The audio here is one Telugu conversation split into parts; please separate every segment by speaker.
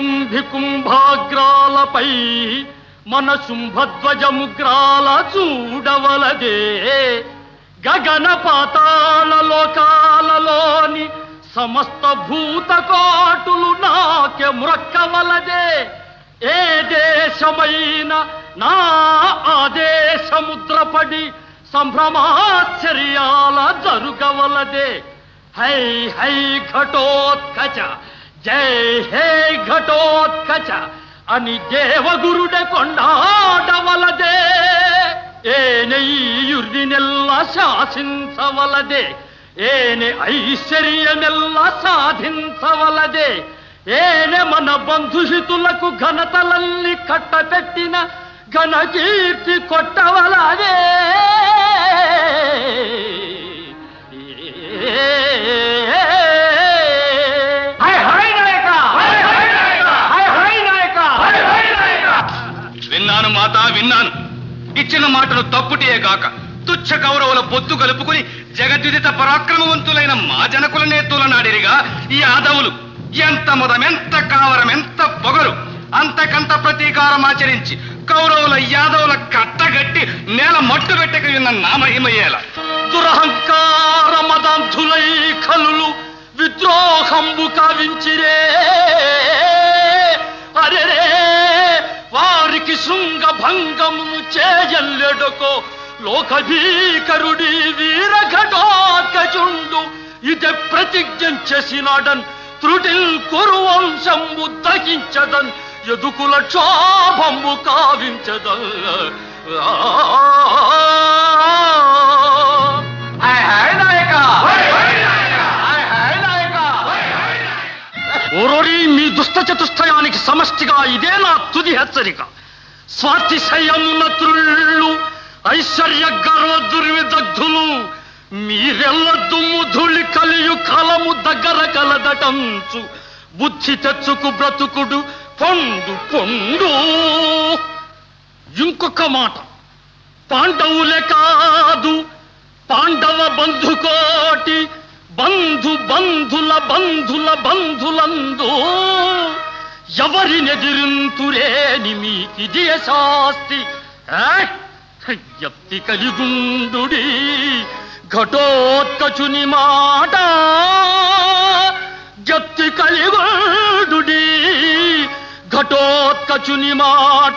Speaker 1: కుంభి కుంభాగ్రాలపై మన శుంభధ్వజముగ్రాల చూడవలదే. గగన పాతాళ లోకాలలోని సమస్త భూతకోటులు నాకే మురక్కవలదే. ఏ దేశమైన నా ఆదేశముద్రపడి సంభ్రమాశ్చర్యాల జరుగవలదే. హై హై ఘటోత్కచ జై హే ఘటోత్కచ అని దేవగురుడే కొండాడవలదే. ఏనెయ్యుర్నినెల్ల శాసించవలదే. ఏనే ఐశ్వర్యమెల్ల సాధించవలదే. ఏనే మన బంధుహితులకు ఘనతలల్ని కట్టపెట్టిన ఘనకీర్తి కొట్టవలదే.
Speaker 2: విన్నాను మాత, విన్నాను. ఇచ్చిన మాటలు తప్పుటియే కాక తుచ్చ కౌరవుల పొత్తు కలుపుకుని జగద్విదిత పరాక్రమవంతులైన మా జనకులనే తూలనాడిరిగా ఈ యాదవులు ఎంత మదం, ఎంత కావరం, ఎంత పొగరు, అంతకంత ప్రతీకారం ఆచరించి కౌరవుల యాదవుల కట్టగట్టి నేల మట్టు పెట్టక ఉన్న నామహిమయ్యేల.
Speaker 1: దురహంకార మదంధులై ఖలులు విద్రోహంబు కావించిరే. అరెరే వారికి శృంగ భంగము చేయల్లెడకో లోకభీకరుడి వీరఘటోత్కచుండు. ఇదే ప్రతిజ్ఞ చేసినాడన్ త్రుటిల్ కురువంశంబు దహించదన్ ఎదుకుల క్షోభంబు కావించదన్. ఓరోరి మీ దుష్ట చతుష్టయానికి సమష్టిగా ఇదే నా తుది హెచ్చరిక. స్వాతిశయమున త్రుళ్ళు ఐశ్వర్య గర్వ దుర్విదగ్ధులు మీరెల్ల దుమ్ము ధూళి కలియు కాలము దగ్గర కలదటంచు బుద్ధి తెచ్చుకు బ్రతుకుడు పొండు పొండు. ఇంకొక మాట, పాండవులే కాదు పాండవ బంధుకోటి బంధు బంధుల బంధుల బంధులందు ఎవరినెదిరింతురేని మీకిది శాస్తి. ఎత్తి కలిగుండుడి ఘటోత్కచుని మాట. ఎత్తి కలిగుండుడి ఘటోత్కచుని మాట.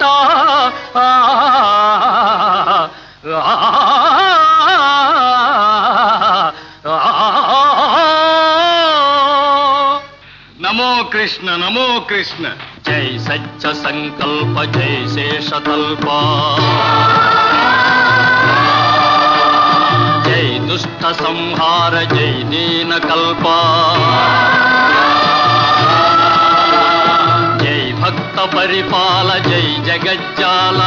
Speaker 2: నమో కృష్ణ, నమో కృష్ణ.
Speaker 1: జై సత్య సంకల్ప జై శేషతల్ప. జై దుష్ట సంహార జై దీన కల్ప. జై భక్త పరిపాల జై జగజ్జాల.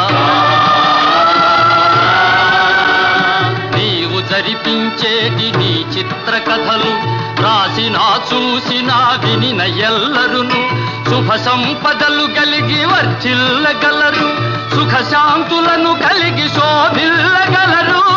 Speaker 1: నీవు జరిపించేటి నీ చిత్ర కథలు రాసినా చూసినా వినిన ఎల్లరును శుభ సంపదలు కలిగి వర్ధిల్లగలరు. సుఖశాంతులను కలిగి శోభిల్లగలరు.